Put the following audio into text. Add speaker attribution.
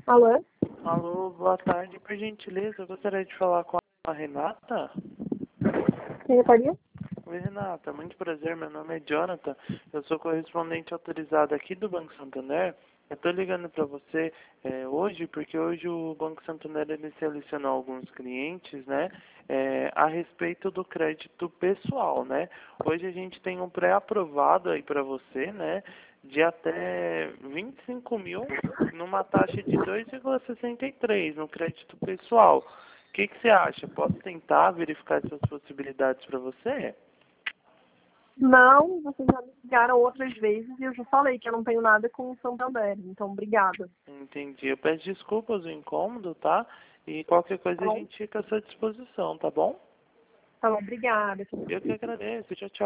Speaker 1: Alô?
Speaker 2: Alô, boa tarde. Por gentileza, eu gostaria de falar com a Renata.
Speaker 1: Quem faria?
Speaker 2: Oi, Renata. Muito prazer. Meu nome é Jonathan. Eu sou correspondente autorizado aqui do Banco Santander. Eu estou ligando para você hoje porque hoje o Banco Santander ele selecionou alguns clientes, né, a respeito do crédito pessoal, né? Hoje a gente tem um pré-aprovado aí para você, né, de até 25 mil numa taxa de 2,63 no crédito pessoal. O que você acha? Posso tentar verificar essas possibilidades para você?
Speaker 1: Não, vocês já me ligaram outras vezes e eu já falei que eu não tenho nada com o Santander. Então, obrigada.
Speaker 2: Entendi. Eu peço desculpas o incômodo, tá? E qualquer coisa
Speaker 1: Tá
Speaker 2: a
Speaker 1: bom?
Speaker 2: gente fica à sua disposição, tá bom?
Speaker 1: Tá bom, obrigada.
Speaker 2: Eu que agradeço. Tchau, tchau.